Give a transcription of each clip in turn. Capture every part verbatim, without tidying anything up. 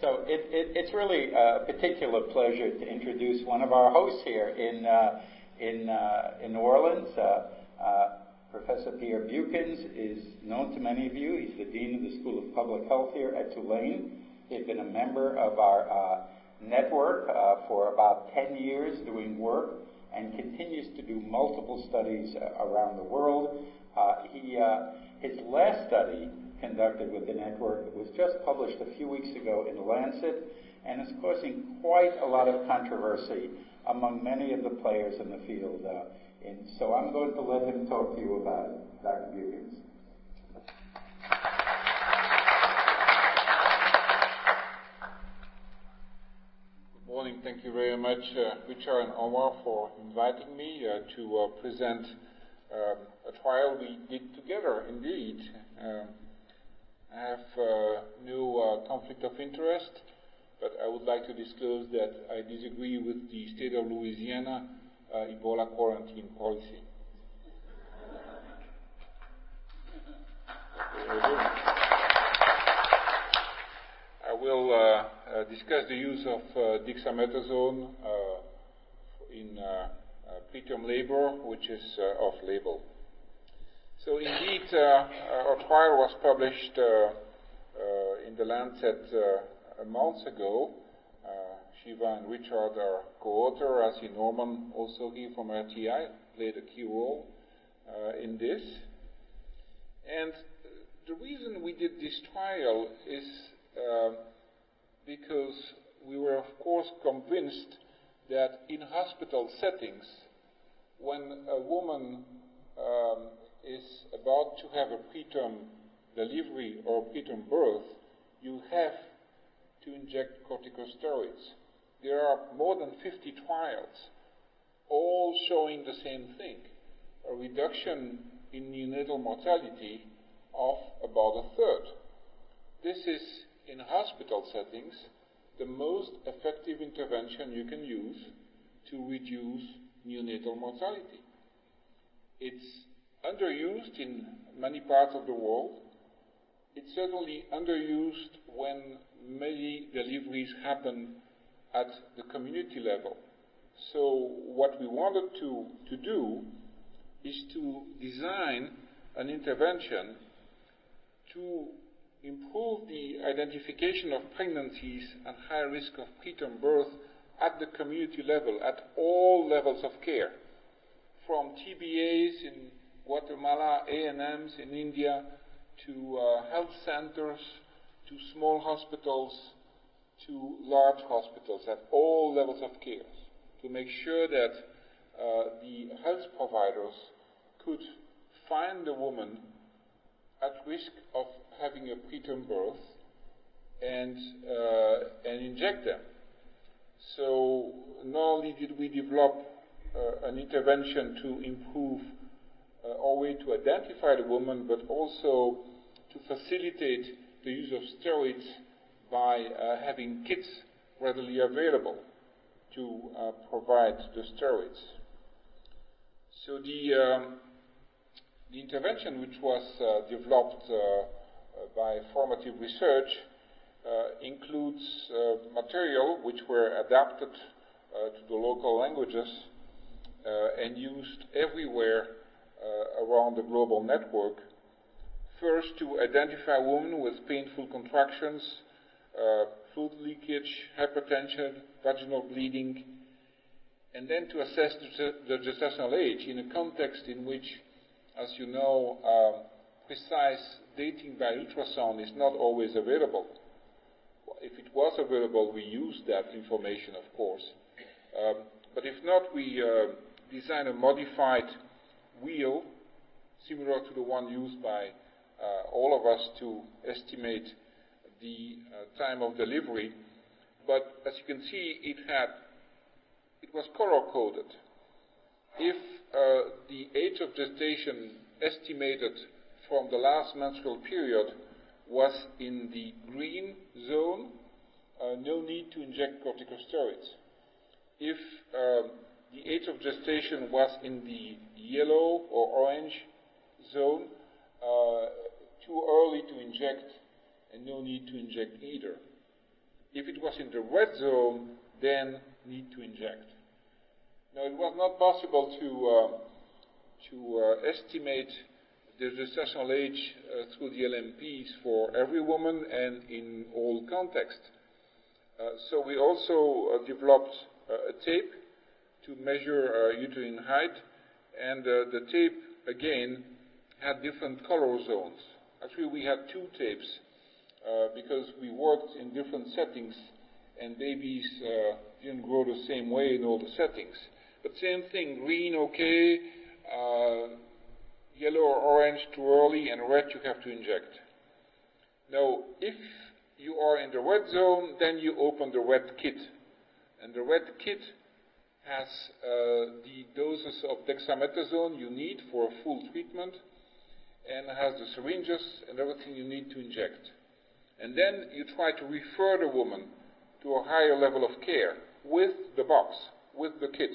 So it, it, it's really a particular pleasure to introduce one of our hosts here in uh, in uh, in New Orleans. Uh, uh, Professor Pierre Buchans is known to many of you. He's the Dean of the School of Public Health here at Tulane. He's been a member of our uh, network uh, for about ten years doing work and continues to do multiple studies uh, around the world. Uh, he, uh, his last study conducted with the network was just published a few weeks ago in Lancet and is causing quite a lot of controversy among many of the players in the field. Uh, and so I'm going to let him talk to you about it. Doctor Buchans. Good morning. Thank you very much, uh, Richard and Omar, for inviting me uh, to uh, present um, a trial we did together, indeed. Um, I have uh, no uh, conflict of interest, but I would like to disclose that I disagree with the state of Louisiana uh, Ebola quarantine policy. I will uh, uh, discuss the use of uh, dexamethasone uh, in uh, uh, preterm labor, which is uh, off-label. So indeed, uh, our trial was published uh, uh, in the Lancet uh, a month ago. Uh, Shiva and Richard are co-author. I see Norman also here from R T I played a key role uh, in this. And the reason we did this trial is uh, because we were, of course, convinced that in hospital settings, when a woman um, is about to have a preterm delivery or preterm birth, you have to inject corticosteroids. There are more than fifty trials, all showing the same thing, a reduction in neonatal mortality of about a third. This is, in hospital settings, the most effective intervention you can use to reduce neonatal mortality. It's underused in many parts of the world. It's certainly underused when many deliveries happen at the community level. So what we wanted to, to do is to design an intervention to improve the identification of pregnancies and high risk of preterm birth at the community level, at all levels of care, from T B As in Guatemala, A and Ms in India, to uh, health centers, to small hospitals, to large hospitals, at all levels of care, to make sure that uh, the health providers could find the woman at risk of having a preterm birth and, uh, and inject them. So not only did we develop uh, an intervention to improve uh, our way to identify the woman, but also to facilitate the use of steroids by uh, having kits readily available to uh, provide the steroids. So the, um, the intervention, which was uh, developed uh, by formative research, uh, includes uh, material which were adapted uh, to the local languages uh, and used everywhere uh, around the global network. First, to identify women with painful contractions, uh, fluid leakage, hypertension, vaginal bleeding, and then to assess the gestational age in a context in which, as you know, um, precise dating by ultrasound is not always available. If it was available, we used that information, of course. Um, but if not, we uh, design a modified wheel similar to the one used by uh, all of us to estimate the uh, time of delivery. But as you can see, it had it was color-coded. If uh, the age of gestation estimated from the last menstrual period was in the green zone, uh, no need to inject corticosteroids. If um, the age of gestation was in the yellow or orange zone, uh, too early to inject and no need to inject either. If it was in the red zone, then need to inject. Now, it was not possible to, uh, to uh, estimate the gestational age uh, through the L M Ps for every woman and in all contexts. Uh, so we also uh, developed uh, a tape to measure uh, uterine height, and uh, the tape, again, had different color zones. Actually, we had two tapes uh, because we worked in different settings, and babies uh, didn't grow the same way in all the settings. But same thing, green, okay, uh, yellow or orange, too early, and red, you have to inject. Now, if you are in the red zone, then you open the red kit. And the red kit has uh, the doses of dexamethasone you need for a full treatment, and has the syringes and everything you need to inject. And then you try to refer the woman to a higher level of care with the box, with the kit.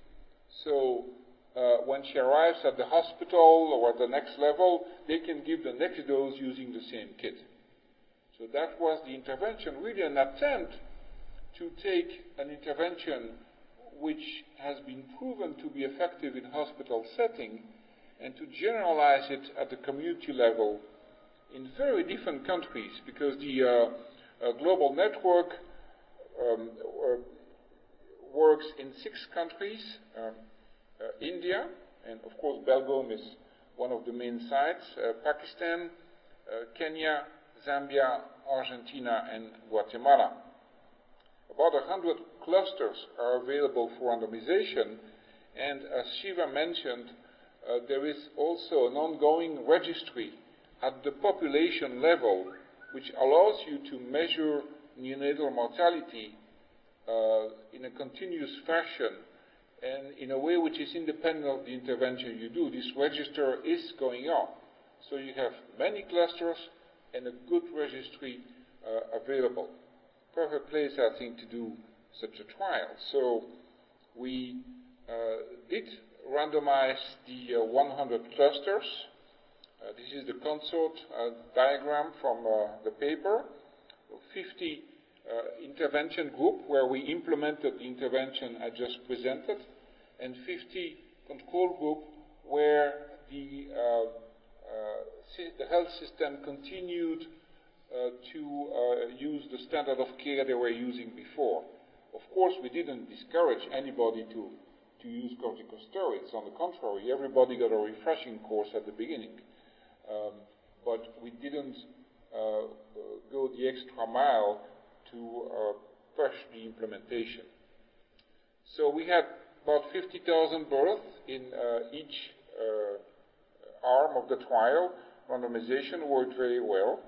So uh, when she arrives at the hospital or at the next level, they can give the next dose using the same kit. So that was the intervention, really an attempt to take an intervention which has been proven to be effective in hospital setting and to generalize it at the community level in very different countries, because the uh, uh, global network um, uh, works in six countries, um, uh, India, and of course Belgium is one of the main sites, uh, Pakistan, uh, Kenya, Zambia, Argentina, and Guatemala. About a hundred clusters are available for randomization, and as Shiva mentioned, uh, there is also an ongoing registry at the population level which allows you to measure neonatal mortality uh, in a continuous fashion and in a way which is independent of the intervention you do. This register is going on. So you have many clusters and a good registry uh, available. Perfect place, I think, to do such a trial. So we uh, did randomize the uh, one hundred clusters. Uh, this is the consort uh, diagram from uh, the paper. fifty uh, intervention group where we implemented the intervention I just presented, and fifty control group where the, uh, uh, the health system continued uh, to uh, use the standard of care they were using before. Of course, we didn't discourage anybody to, to use corticosteroids. On the contrary, everybody got a refreshing course at the beginning. Um, but we didn't uh, go the extra mile to uh, push the implementation. So we had about fifty thousand births in uh, each uh, arm of the trial. Randomization worked very well.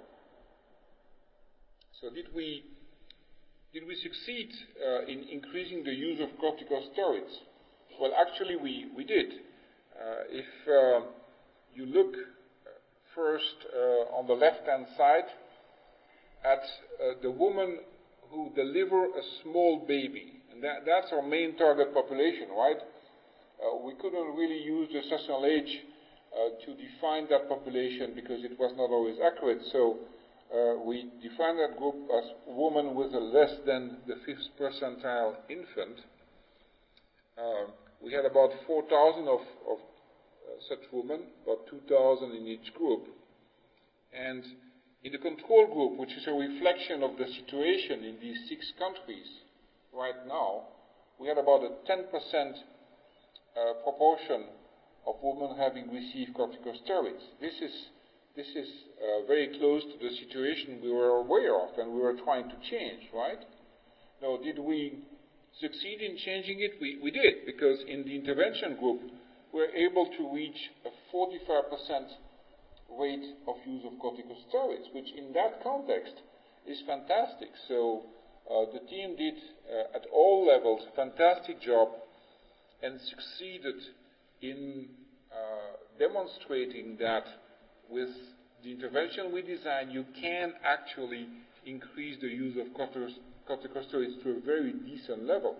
So did we did we succeed uh, in increasing the use of corticosteroids? Well, actually, we we did. Uh, if uh, you look first uh, on the left-hand side at uh, the woman who deliver a small baby, and that, that's our main target population, right? Uh, we couldn't really use the gestational age uh, to define that population because it was not always accurate. So uh, we defined that group as women with a less than the fifth percentile infant. Uh, we had about four thousand of, of such women, about two thousand in each group. And in the control group, which is a reflection of the situation in these six countries right now, we had about a ten percent uh, proportion of women having received corticosteroids. This is, this is uh, very close to the situation we were aware of and we were trying to change, right? Now, did we succeed in changing it? We, we did, because in the intervention group, we're able to reach a forty-five percent rate of use of corticosteroids, which in that context is fantastic. So uh, the team did, uh, at all levels, a fantastic job and succeeded in uh, demonstrating that with the intervention we designed, you can actually increase the use of corticosteroids to a very decent level.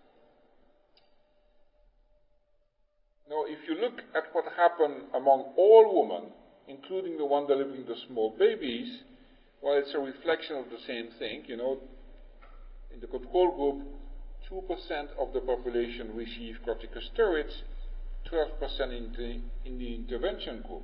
Now, if you look at what happened among all women, including the one delivering the small babies, well, it's a reflection of the same thing. You know, in the control group, two percent of the population received corticosteroids, twelve percent in the, in the intervention group.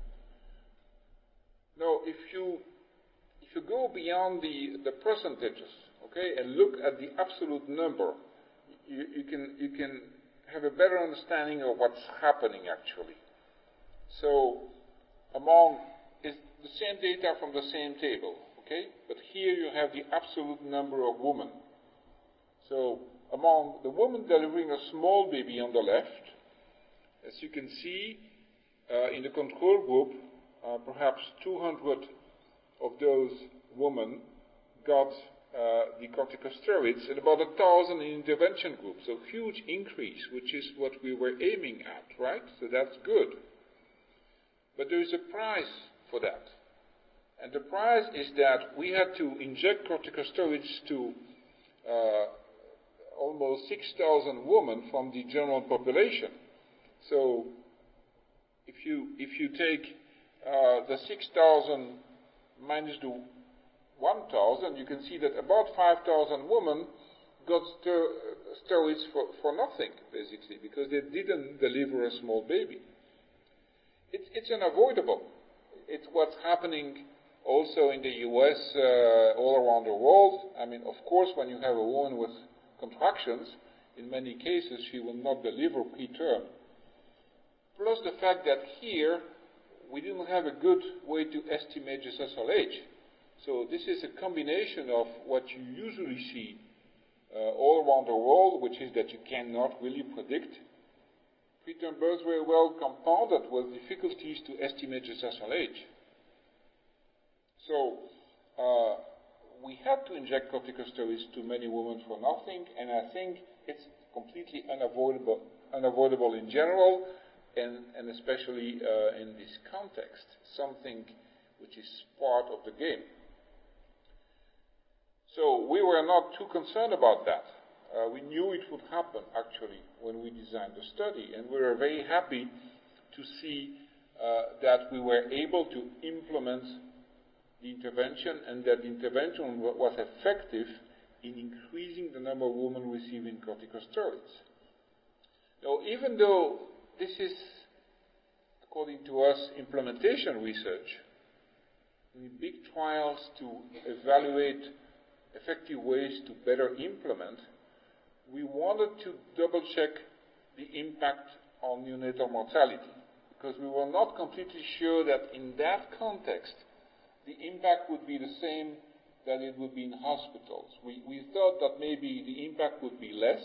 Now, if you if you go beyond the, the percentages, okay, and look at the absolute number, you, you can you can have a better understanding of what's happening actually. So, among is the same data from the same table, okay, but here you have the absolute number of women. So, among the women delivering a small baby on the left, as you can see, uh, in the control group, uh, perhaps two hundred of those women got uh, the corticosteroids and about one thousand in intervention group. So huge increase, which is what we were aiming at, right? So that's good. But there is a price for that. And the price is that we had to inject corticosteroids to uh, almost six thousand women from the general population. So if you if you take uh, the six thousand minus the one thousand, you can see that about five thousand women got ster steroids for, for nothing, basically, because they didn't deliver a small baby. It's, it's unavoidable. It's what's happening also in the U S, uh, all around the world. I mean, of course, when you have a woman with contractions, in many cases she will not deliver preterm. Plus the fact that here we didn't have a good way to estimate gestational age. So this is a combination of what you usually see uh, all around the world, which is that you cannot really predict preterm births very well, compounded with difficulties to estimate gestational age. So uh, we had to inject corticosteroids to many women for nothing, and I think it's completely unavoidable, unavoidable in general, and, and especially uh, in this context, something which is part of the game. So we were not too concerned about that. Uh, we knew it would happen, actually, when we designed the study, and we were very happy to see uh, that we were able to implement the intervention, and that the intervention was effective in increasing the number of women receiving corticosteroids. Now, even though this is, according to us, implementation research, we need big trials to evaluate effective ways to better implement, we wanted to double-check the impact on neonatal mortality, because we were not completely sure that in that context the impact would be the same that it would be in hospitals. We, we thought that maybe the impact would be less,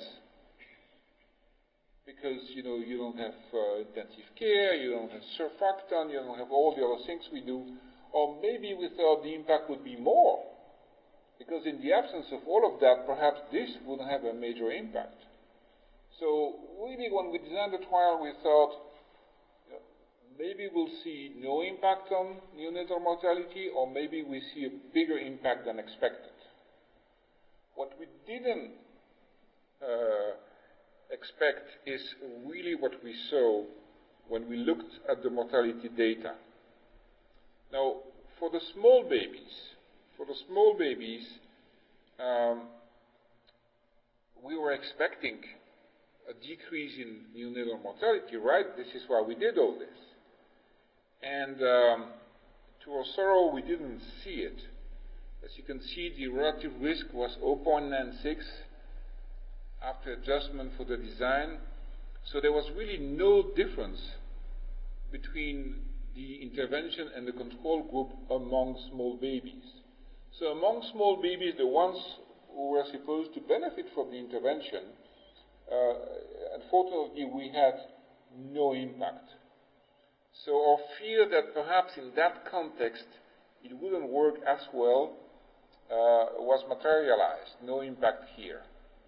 because, you know, you don't have uh, intensive care, you don't have surfactant, you don't have all the other things we do. Or maybe we thought the impact would be more, because in the absence of all of that, perhaps this would have a major impact. So really, when we designed the trial, we thought, you know, maybe we'll see no impact on neonatal mortality, or maybe we see a bigger impact than expected. What we didn't uh, expect is really what we saw when we looked at the mortality data. Now, for the small babies, for the small babies, um, we were expecting a decrease in neonatal mortality, right? This is why we did all this. And um, to our sorrow, we didn't see it. As you can see, the relative risk was zero point nine six after adjustment for the design. So there was really no difference between the intervention and the control group among small babies. So among small babies, the ones who were supposed to benefit from the intervention, uh, unfortunately we had no impact. So our fear that perhaps in that context it wouldn't work as well uh, was materialized, no impact here.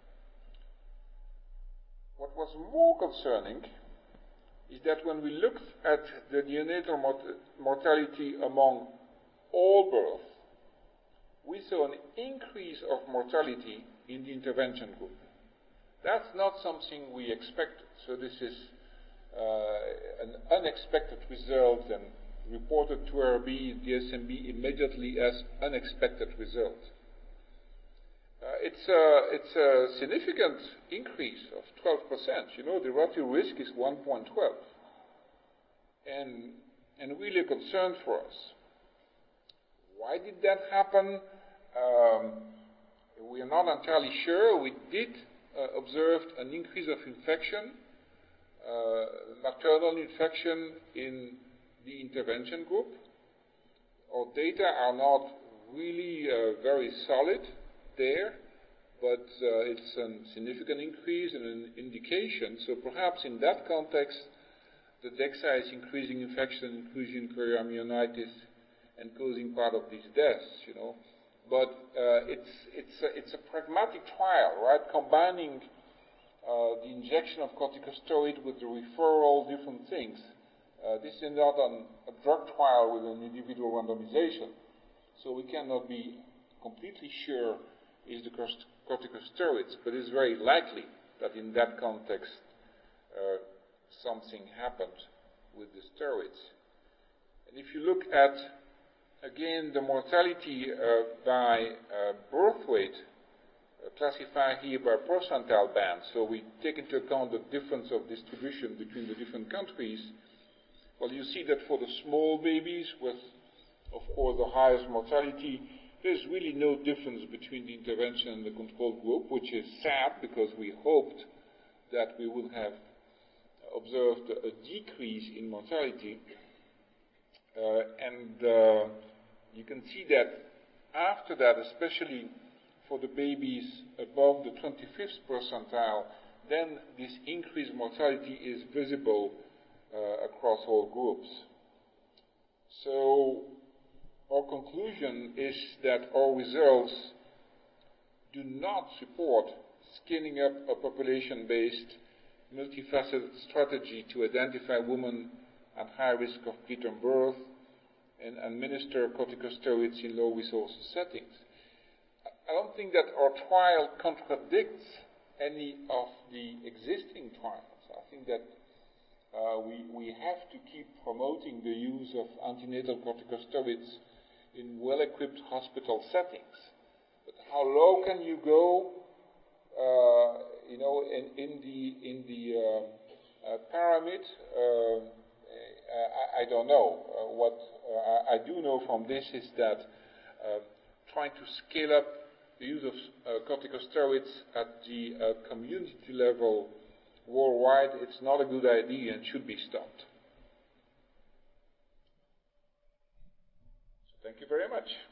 What was more concerning is that when we looked at the neonatal mort mortality among all births, we saw an increase of mortality in the intervention group. That's not something we expected. So this is uh, an unexpected result, and reported to R B, D S M B immediately as unexpected result. Uh, it's a, it's a significant increase of twelve percent. You know, the relative risk is one point one two, and, and really a concern for us. Why did that happen? Um, we are not entirely sure. We did uh, observe an increase of infection, uh, maternal infection in the intervention group. Our data are not really uh, very solid there, but uh, it's a significant increase and an indication. So perhaps in that context, the DEXA is increasing infection, increasing chorioamnionitis, and causing part of these deaths, you know. But uh, it's, it's, a, it's a pragmatic trial, right, combining uh, the injection of corticosteroid with the referral, different things. Uh, this is not an, a drug trial with an individual randomization, so we cannot be completely sure is the corticosteroids, but it's very likely that in that context uh, something happened with the steroids. And if you look at, again, the mortality uh, by uh, birth weight, uh, classified here by percentile band, so we take into account the difference of distribution between the different countries. Well, you see that for the small babies with, of course, the highest mortality, there's really no difference between the intervention and the control group, which is sad because we hoped that we would have observed a decrease in mortality. Uh, and uh, you can see that after that, especially for the babies above the twenty-fifth percentile, then this increased mortality is visible uh, across all groups. So our conclusion is that our results do not support scaling up a population-based multifaceted strategy to identify women at high risk of preterm birth and administer corticosteroids in low-resource settings. I don't think that our trial contradicts any of the existing trials. I think that uh, we, we have to keep promoting the use of antenatal corticosteroids in well-equipped hospital settings. But how low can you go, uh, you know, in, in the, in the um, uh, pyramid? Uh, I, I don't know. Uh, what uh, I do know from this is that uh, trying to scale up the use of uh, corticosteroids at the uh, community level worldwide, it's not a good idea and should be stopped. So thank you very much.